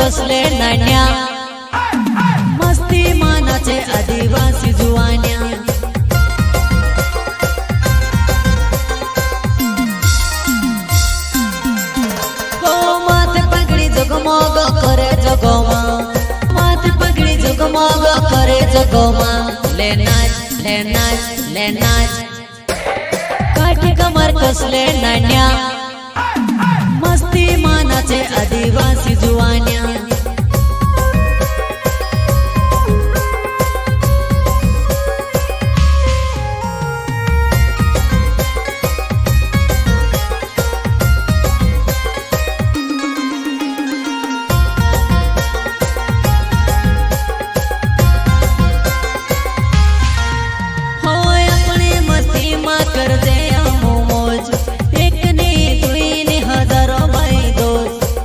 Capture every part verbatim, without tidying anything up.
कसले नाण्या मस्ती मानाचे आदिवासी जुवान्या हो माथे पगडी जगमग करे जगमा माथे पगडी जगमग करे जगमा ले नाच ले नाच ले नाच काठी कमर कसले नाण्या मस्ती मानाचे आदिवासी जुवान्या होय अपनी मस्ती मा कर दे मोज एक ने दुई ने हजारों भाई दोस्त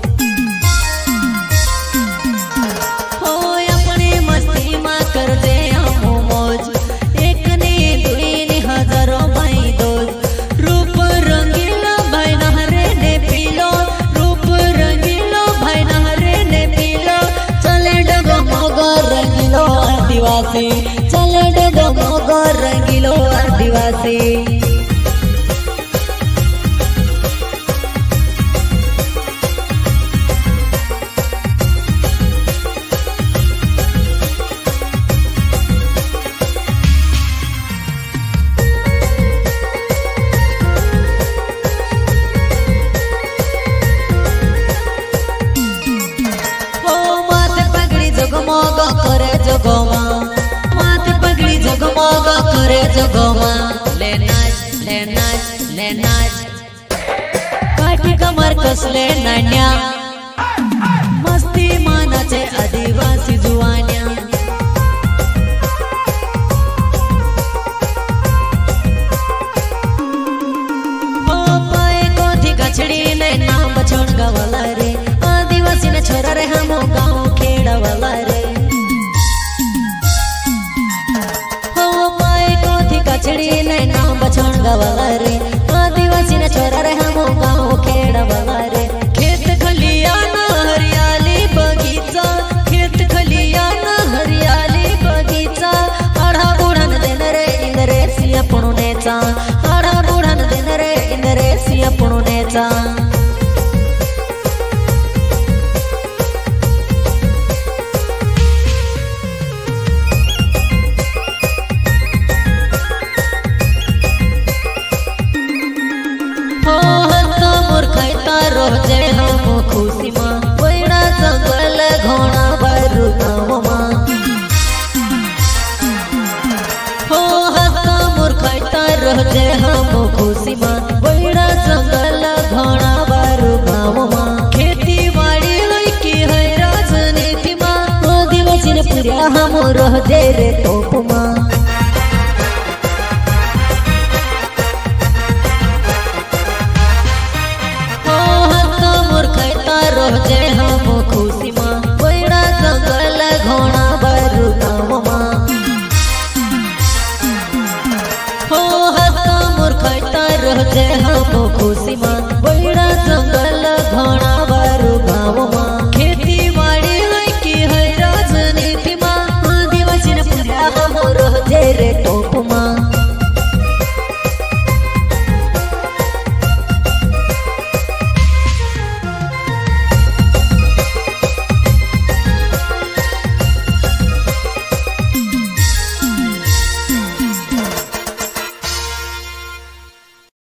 होय अपनी मस्ती मा कर दे मोज एक ने दुई ने हजारों भाई दोस्त रूप रंगीला भाई नहरे ने पीलो रूप रंगीलो भाई नहरे ने पीलो चले डगो मगर रंगीलो आदिवासी चले डगो मगर रंगीलो आदिवासी जगमग करे जगमा माथे पगड़ी जगमग करे जगमा ले नाच ले नाच ले नाच काठी कमर कसले नाण्या मस्ती मानाचे आदिवासी जुवान्या हो पाए कोठी गछड़ी ने नाम बछड़ गवाला रे आदिवासी ने छोरा रे हम गाँव खेड़ा वाला रे हो पाए कोठी कचड़ी ने नाम बछड़ गवाला रे आदिवासी ने छोरा रे हम गाँव खेड़ा वाला रे खेत खलियान हरियाली बगीचा खेत खलियान हरियाली बगीचा आढ़ा बूढ़न दिन रे इंदरे सिया पुणुनेचा आढ़ा बूढ़न दिन रे इंदरे सिया पुणुनेचा रोजे हम खुशी माँ कोयड़ा जंगल घोड़ा बारू गाँव माँ हो हत्ता मूर्खता रोजे हम खुशी माँ कोयड़ा जंगल घोड़ा बारू गाँव माँ खेती बाड़ी लईकी है राजनीति माँ आदिवासी ने पूरा हम रोजे रे टोप माँ रोजे हम खुशी माँ कोयड़ा जंगल घोड़ा बारू गाँव माँ हो हत्ता मूर्खता रोजे हम खुशी माँ कोयड़ा जंगल घोड़ा बारू गाँव माँ।